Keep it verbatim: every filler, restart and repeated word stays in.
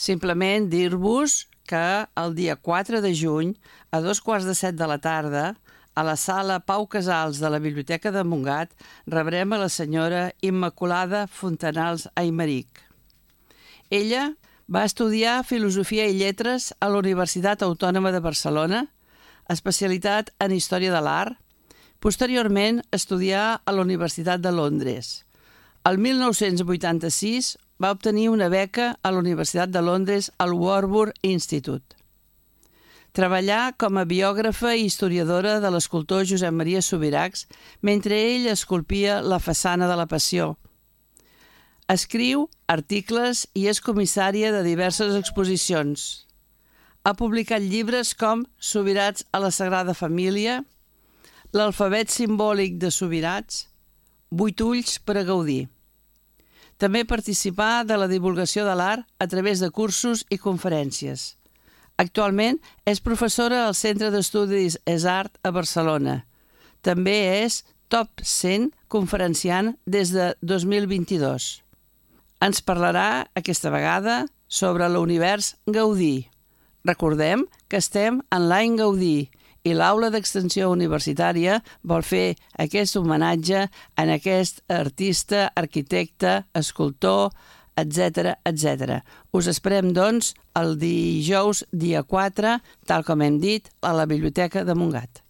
Simplement dir-vos que el dia quatre de juny, a dos quarts de set de la tarda, a la sala Pau Casals de la Biblioteca de Montgat, rebrem a la senyora Immaculada Fontanals Aymeric. Ella va estudiar Filosofia i Lletres a la Universitat Autònoma de Barcelona, especialitat en Història de l'Art. Posteriorment, estudià a la Universitat de Londres. El mil nou-cents vuitanta-sis va obtenir una beca a la Universitat de Londres al Warburg Institute. Treballà com a biògrafa i historiadora de l'escultor Josep Maria Subirachs mentre ell esculpia la façana de la Passió. Escriu articles i és comissària de diverses exposicions. Ha publicat llibres com Subirachs a la Sagrada Família, L'alfabet simbòlic de Subirachs, Vuit ulls per a gaudir. També participà de la divulgació de l'art a través de cursos i conferències. Actualment és professora al Centre d'Estudis EsArt a Barcelona. També és top cent conferenciant des de dos mil vint-i-dos. Ens parlarà aquesta vegada sobre l'univers Gaudí. Recordem que estem en l'any Gaudí i l'Aula d'Extensió Universitària vol fer aquest homenatge en aquest artista, arquitecte, escultor, etcètera, etcètera. Us esperem, doncs, el dijous dia quatre, tal com hem dit, a la Biblioteca de Montgat.